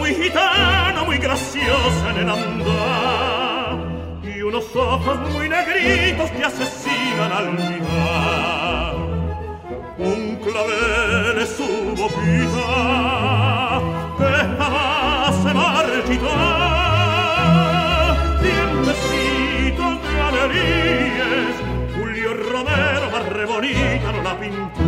muy gitana, muy graciosa en el andar, y unos ojos muy negritos que asesinan al mirar. Un clavel es su boquita que jamás se marchita, dientecitos de alegrías, Julio Romero más re bonita no la pintó.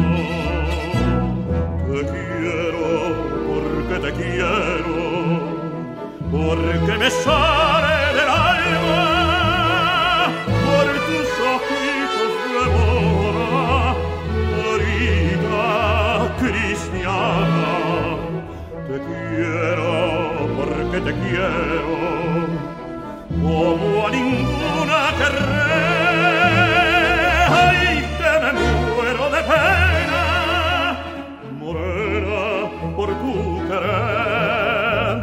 Te quiero porque te quiero, porque me sale del alma, por tus ojitos de mora, morita cristiana. Te quiero porque te quiero, como a ninguna querré. Ay, que me muero de pena, morena, por tu querer.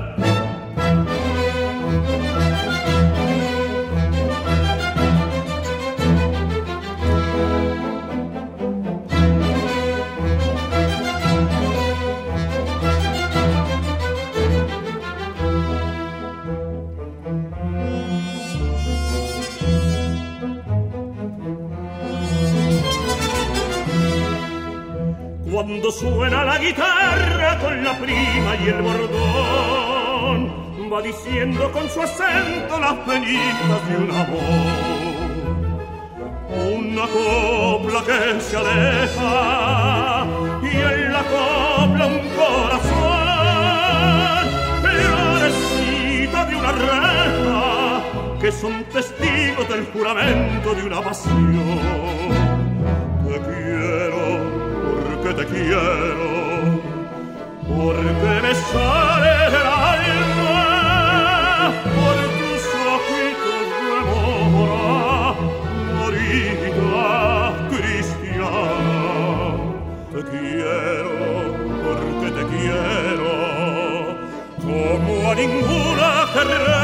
Cuando suena la guitarra con la prima y el bordón, va diciendo con su acento las penitas de un amor. Una copla que se aleja y en la copla un corazón, florecita de una reja, que son testigos del juramento de una pasión. Te quiero porque te quiero, porque me sale del alma, por tus ojitos de mora, morita cristiana. Te quiero porque te quiero, como a ninguna querré.